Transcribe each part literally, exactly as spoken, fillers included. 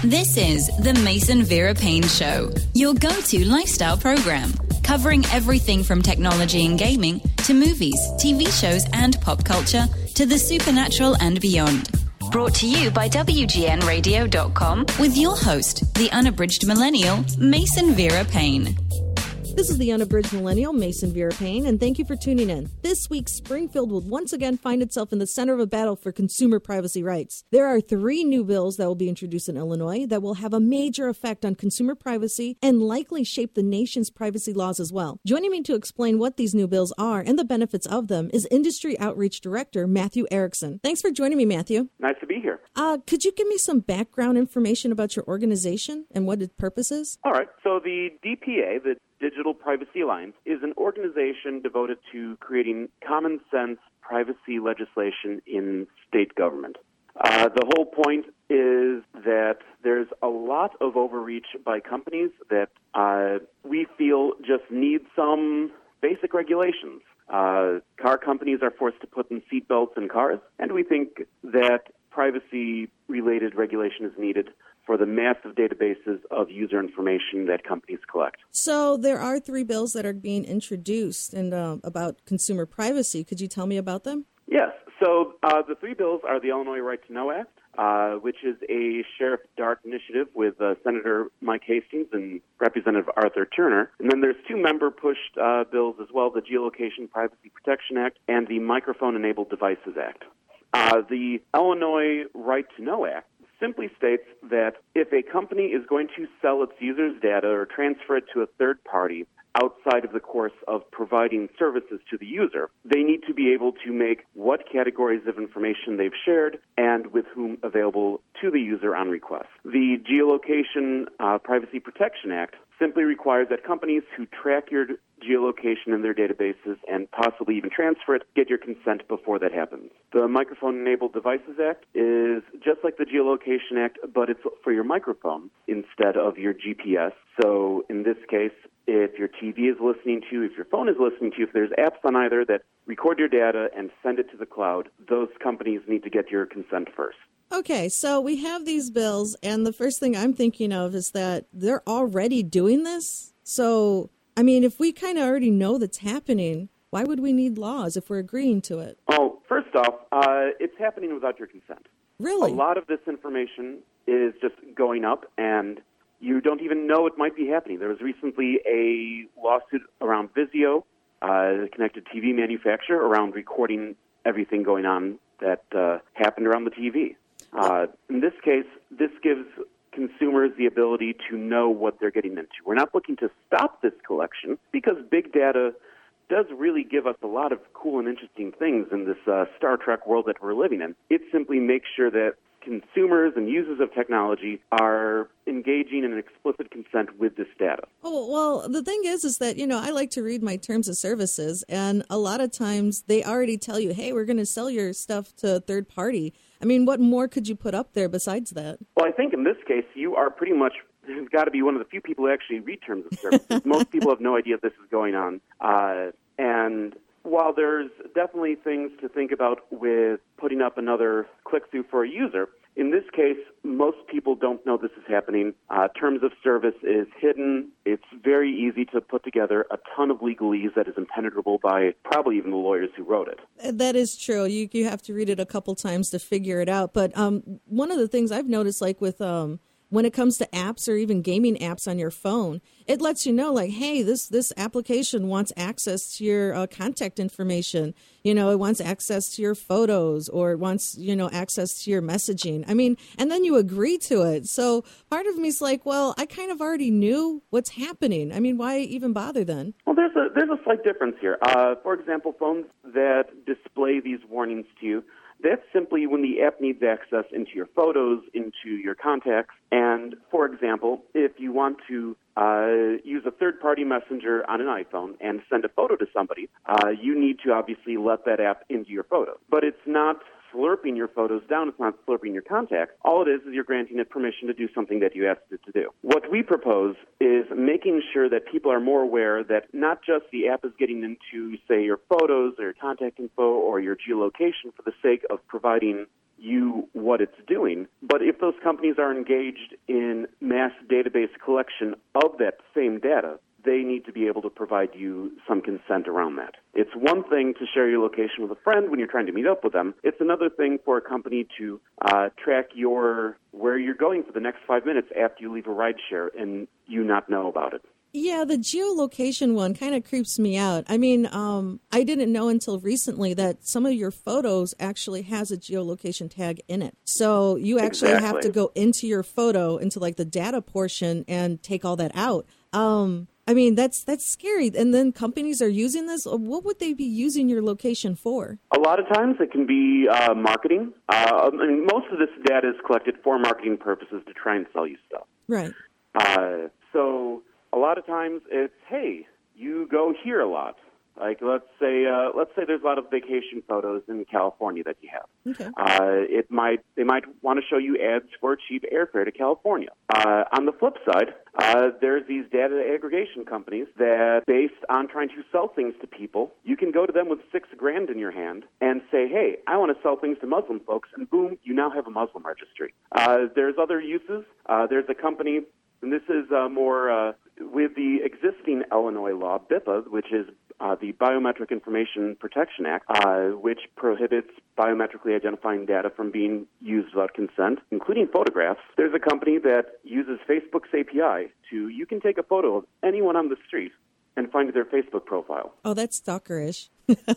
This is the Mason Vera Payne Show, your go-to lifestyle program, covering everything from technology and gaming to movies, T V shows and pop culture to the supernatural and beyond. Brought to you by W G N radio dot com with your host, the unabridged millennial, Mason Vera Payne. This is the unabridged millennial, Mason Vera Payne, and thank you for tuning in. This week, Springfield will once again find itself in the center of a battle for consumer privacy rights. There are three new bills that will be introduced in Illinois that will have a major effect on consumer privacy and likely shape the nation's privacy laws as well. Joining me to explain what these new bills are and the benefits of them is Industry Outreach Director Matthew Erickson. Thanks for joining me, Matthew. Nice to be here. Uh, could you give me some background information about your organization and what its purpose is? All right. So the D P A, the Digital Privacy Alliance, is an organization devoted to creating common sense privacy legislation in state government. Uh, the whole point is that there's a lot of overreach by companies that uh, we feel just need some basic regulations. Uh, car companies are forced to put in seatbelts in cars, and we think that privacy-related regulation is needed for the massive databases of user information that companies collect. So there are three bills that are being introduced and uh, about consumer privacy. Could you tell me about them? Yes. So uh, the three bills are the Illinois Right to Know Act, uh, which is a Sheriff DART initiative with uh, Senator Mike Hastings and Representative Arthur Turner. And then there's two member-pushed uh, bills as well, the Geolocation Privacy Protection Act and the Microphone-Enabled Devices Act. Uh, the Illinois Right to Know Act simply states that if a company is going to sell its users' data or transfer it to a third party outside of the course of providing services to the user, they need to be able to make what categories of information they've shared and with whom available to the user on request. The Geolocation uh, Privacy Protection Act simply requires that companies who track your geolocation in their databases and possibly even transfer it get your consent before that happens. The Microphone-Enabled Devices Act is just like the Geolocation Act, but it's for your microphone instead of your G P S. So in this case, if your T V is listening to you, if your phone is listening to you, if there's apps on either that record your data and send it to the cloud, those companies need to get your consent first. Okay, so we have these bills, and the first thing I'm thinking of is that they're already doing this. So, I mean, if we kind of already know that's happening, why would we need laws if we're agreeing to it? Oh, first off, uh, it's happening without your consent. Really? A lot of this information is just going up, and you don't even know it might be happening. There was recently a lawsuit around Vizio, uh, connected T V manufacturer, around recording everything going on that uh, happened around the T V. Uh, in this case, this gives consumers the ability to know what they're getting into. We're not looking to stop this collection because big data does really give us a lot of cool and interesting things in this uh, Star Trek world that we're living in. It simply makes sure that consumers and users of technology are engaging in an explicit consent with this data. Oh, well, the thing is, is that, you know, I like to read my terms of services, and a lot of times they already tell you, hey, we're going to sell your stuff to a third party. I mean, what more could you put up there besides that? Well, I think in this case, you are pretty much has got to be one of the few people who actually read terms of services. Most people have no idea this is going on. Uh, and while there's definitely things to think about with putting up another click-through for a user, in this case, most people don't know this is happening. Uh, terms of service is hidden. It's very easy to put together a ton of legalese that is impenetrable by probably even the lawyers who wrote it. That is true. You you have to read it a couple times to figure it out. But um, one of the things I've noticed, like with um, when it comes to apps or even gaming apps on your phone, it lets you know, like, hey, this this application wants access to your uh, contact information. You know, it wants access to your photos, or it wants, you know, access to your messaging. I mean, and then you agree to it. So part of me is like, well, I kind of already knew what's happening. I mean, why even bother then? Well, there's a there's a slight difference here. Uh, for example, phones that display these warnings to you, that's simply when the app needs access into your photos, into your contacts. And, for example, if you want to uh, use a third-party messenger on an iPhone and send a photo to somebody, uh, you need to obviously let that app into your photos. But it's not slurping your photos down. It's not slurping your contacts. All it is is you're granting it permission to do something that you asked it to do. What we propose is making sure that people are more aware that not just the app is getting into, say, your photos or your contact info or your geolocation for the sake of providing you what it's doing. But if those companies are engaged in mass database collection of that same data, they need to be able to provide you some consent around that. It's one thing to share your location with a friend when you're trying to meet up with them. It's another thing for a company to uh, track your where you're going for the next five minutes after you leave a rideshare and you not know about it. Yeah, the geolocation one kind of creeps me out. I mean, um, I didn't know until recently that some of your photos actually has a geolocation tag in it. So you actually Exactly. have to go into your photo, into like the data portion, and take all that out. Um, I mean, that's that's scary. And then companies are using this. What would they be using your location for? A lot of times it can be uh, marketing. Uh, I mean, most of this data is collected for marketing purposes to try and sell you stuff. Right. Uh, so a lot of times it's, hey, you go here a lot. Like let's say, uh, let's say there's a lot of vacation photos in California that you have. Okay. Uh, it might they might want to show you ads for cheap airfare to California. Uh, on the flip side, uh, there's these data aggregation companies that, based on trying to sell things to people, you can go to them with six grand in your hand and say, hey, I want to sell things to Muslim folks, and boom, you now have a Muslim registry. Uh, there's other uses. Uh, there's a company, and this is uh, more uh, with the existing Illinois law, B I P A, which is Uh, the Biometric Information Protection Act, uh, which prohibits biometrically identifying data from being used without consent, including photographs. There's a company that uses Facebook's A P I to, you can take a photo of anyone on the street and find their Facebook profile. Oh, that's stalkerish.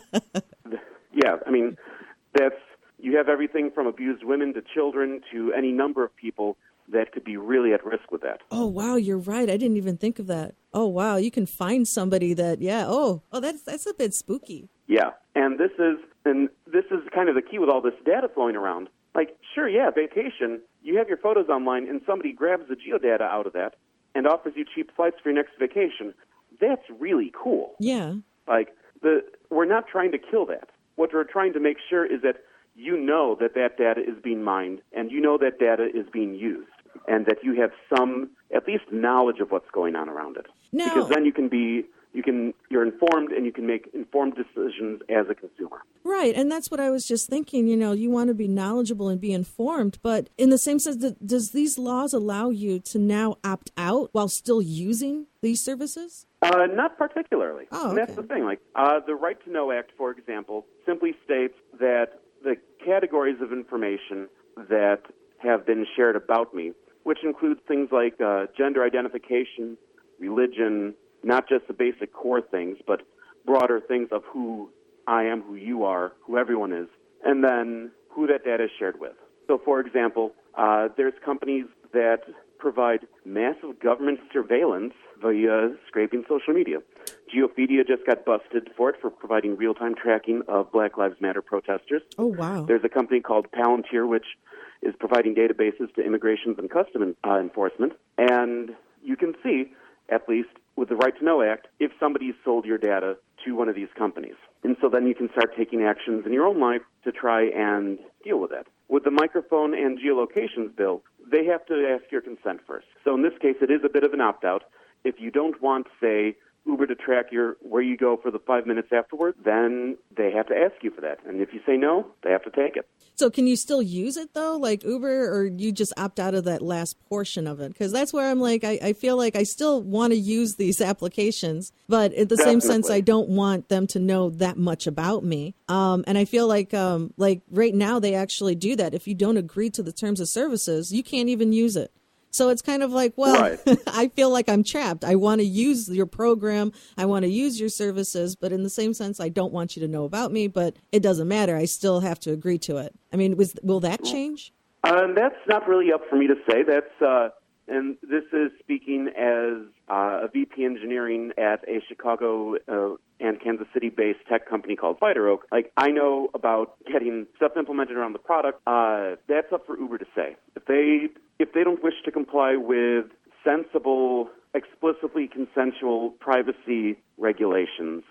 Yeah, I mean, that's, you have everything from abused women to children to any number of people that could be really at risk with that. Oh, wow, you're right. I didn't even think of that. Oh, wow, you can find somebody that, yeah, oh, oh, that's that's a bit spooky. Yeah, and this is and this is kind of the key with all this data flowing around. Like, sure, yeah, vacation, you have your photos online, and somebody grabs the geodata out of that and offers you cheap flights for your next vacation. That's really cool. Yeah. Like, the we're not trying to kill that. What we're trying to make sure is that you know that that data is being mined, and you know that data is being used, and that you have some, at least, knowledge of what's going on around it. Now, because then you can be, you can, you're informed, and you can make informed decisions as a consumer. right, and that's what I was just thinking. You know, you want to be knowledgeable and be informed, but in the same sense, that, does these laws allow you to now opt out while still using these services? Uh, not particularly. Oh, And that's okay. the thing. Like uh, the Right to Know Act, for example, simply states that the categories of information that have been shared about me, which includes things like uh, gender identification, religion, not just the basic core things, but broader things of who I am, who you are, who everyone is, and then who that data is shared with. So, for example, uh, there's companies that provide massive government surveillance via scraping social media. Geopedia just got busted for it for providing real-time tracking of Black Lives Matter protesters. Oh, wow. There's a company called Palantir, which is providing databases to Immigrations and Customs uh, Enforcement. And you can see, at least with the Right to Know Act, if somebody sold your data to one of these companies. And so then you can start taking actions in your own life to try and deal with that. With the microphone and geolocations bill, they have to ask your consent first. So in this case, it is a bit of an opt-out. If you don't want, say, Uber to track your where you go for the five minutes afterward, then they have to ask you for that. And if you say no, they have to take it. So can you still use it, though, like Uber, or you just opt out of that last portion of it? Because that's where I'm like, I, I feel like I still want to use these applications, but in the Definitely. same sense, I don't want them to know that much about me. Um, and I feel like, um, like right now, they actually do that. If you don't agree to the terms of services, you can't even use it. So it's kind of like, well, Right. I feel like I'm trapped. I want to use your program. I want to use your services. But in the same sense, I don't want you to know about me. But it doesn't matter. I still have to agree to it. I mean, was, will that change? Uh, that's not really up for me to say. That's uh, and this is speaking as uh, a V P engineering at a Chicago uh, and Kansas City-based tech company called Fighter Oak. Like, I know about getting stuff implemented around the product. Uh, that's up for Uber to say. If they if they don't wish to comply with sensible, explicitly consensual privacy regulations,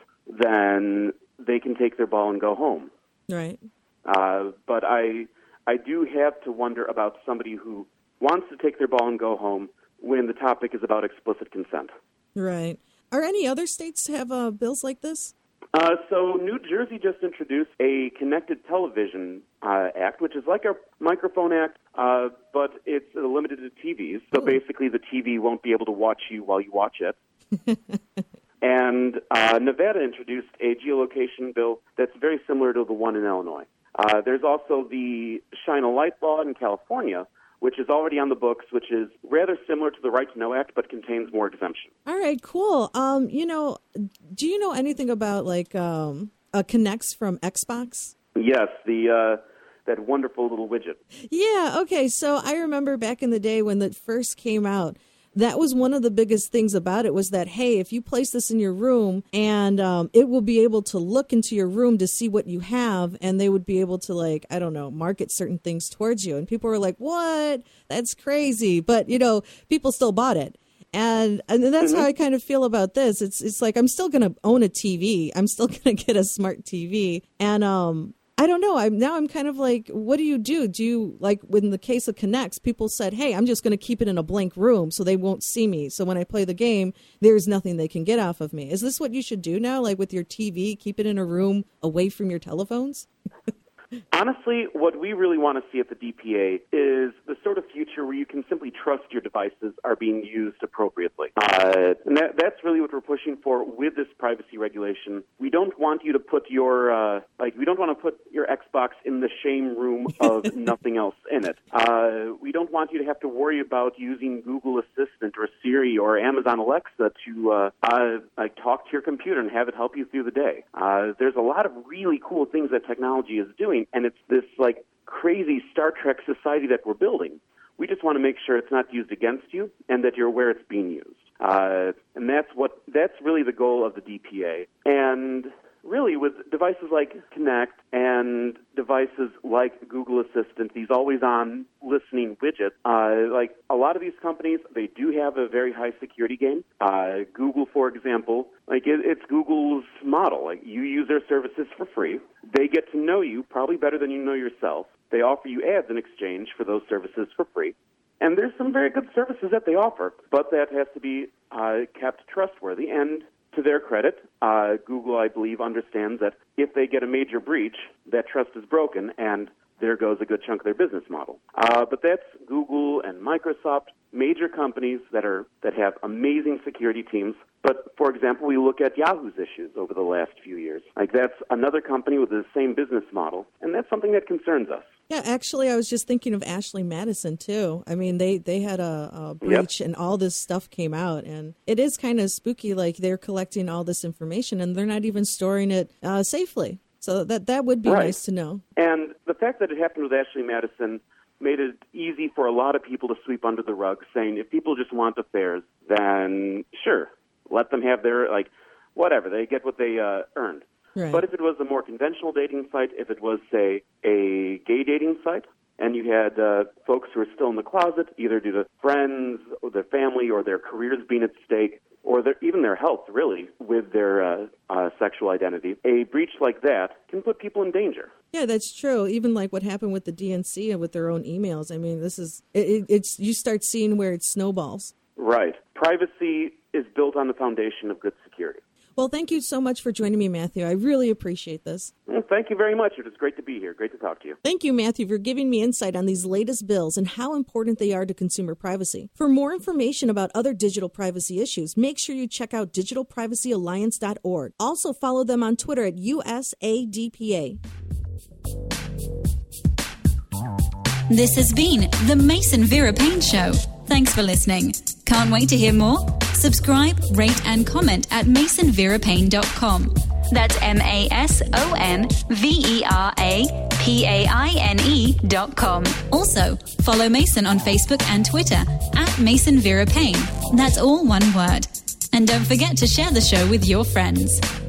then they can take their ball and go home. Right. Uh, but I I do have to wonder about somebody who wants to take their ball and go home when the topic is about explicit consent. Right. Are any other states have uh, bills like this? Uh, so New Jersey just introduced a Connected Television uh, Act, which is like a microphone act, uh, but it's uh, limited to T Vs. So Ooh. basically the T V won't be able to watch you while you watch it. And uh, Nevada introduced a geolocation bill that's very similar to the one in Illinois. Uh, there's also the Shine a Light law in California, which is already on the books, which is rather similar to the Right to Know Act, but contains more exemptions. All right, cool. Um, you know, do you know anything about like um, uh, Kinects from Xbox? Yes, the uh, that wonderful little widget. Yeah. Okay. So I remember back in the day when it first came out. That was one of the biggest things about it was that, hey, if you place this in your room and um, it will be able to look into your room to see what you have, and they would be able to, like, I don't know, market certain things towards you. And people were like, what? That's crazy. But, you know, people still bought it. And and that's mm-hmm. how I kind of feel about this. It's it's like I'm still going to own a T V. I'm still going to get a smart T V. And um. I don't know. I'm now I'm kind of like, what do you do? Do you, like, in the case of Kinects, people said, hey, I'm just going to keep it in a blank room so they won't see me. So when I play the game, there's nothing they can get off of me. Is this what you should do now? Like with your T V, keep it in a room away from your telephones? Honestly, what we really want to see at the D P A is the sort of future where you can simply trust your devices are being used appropriately. Uh, and that, that's really what we're pushing for with this privacy regulation. We don't want you to put your, uh, like, we don't want to put your Xbox in the shame room of nothing else in it. Uh, we don't want you to have to worry about using Google Assistant or Siri or Amazon Alexa to uh, uh, like talk to your computer and have it help you through the day. Uh, there's a lot of really cool things that technology is doing. And it's this, like, crazy Star Trek society that we're building. We just want to make sure it's not used against you and that you're aware it's being used. Uh, and that's what that's really the goal of the D P A. And really, with devices like Kinect and devices like Google Assistant, these always-on listening widgets, uh, like a lot of these companies, they do have a very high security game. Uh, Google, for example, like it, it's Google's model. Like you use their services for free. They get to know you probably better than you know yourself. They offer you ads in exchange for those services for free. And there's some very good services that they offer, but that has to be uh, kept trustworthy. And to their credit, uh, Google, I believe, understands that if they get a major breach, that trust is broken, and there goes a good chunk of their business model. Uh, but that's Google and Microsoft, major companies that are that have amazing security teams. But, for example, we look at Yahoo's issues over the last few years. Like, that's another company with the same business model, and that's something that concerns us. Yeah, actually, I was just thinking of Ashley Madison, too. I mean, they, they had a, a breach, yep. and all this stuff came out. And it is kind of spooky, like, they're collecting all this information, and they're not even storing it uh, safely. So that that would be right. nice to know. And the fact that it happened with Ashley Madison made it easy for a lot of people to sweep under the rug, saying if people just want affairs, then sure, let them have their, like, whatever. They get what they uh, earned. Right. But if it was a more conventional dating site, if it was, say, a gay dating site, and you had uh, folks who are still in the closet, either due to friends or their family or their careers being at stake, or their, even their health, really, with their uh, uh, sexual identity, a breach like that can put people in danger. Yeah, that's true. Even like what happened with the D N C and with their own emails. I mean, this is it, it's you start seeing where it snowballs. Right. Privacy is built on the foundation of good security. Well, thank you so much for joining me, Matthew. I really appreciate this. Well, thank you very much. It was great to be here. Great to talk to you. Thank you, Matthew, for giving me insight on these latest bills and how important they are to consumer privacy. For more information about other digital privacy issues, make sure you check out digital privacy alliance dot org. Also, follow them on Twitter at U S A D P A. This has been the Mason Vera Payne Show. Thanks for listening. Can't wait to hear more? Subscribe, rate, and comment at mason vera payne dot com. That's M A S O N V E R A P A I N E dot com. Also, follow Mason on Facebook and Twitter at Mason Vera Payne. That's all one word. And don't forget to share the show with your friends.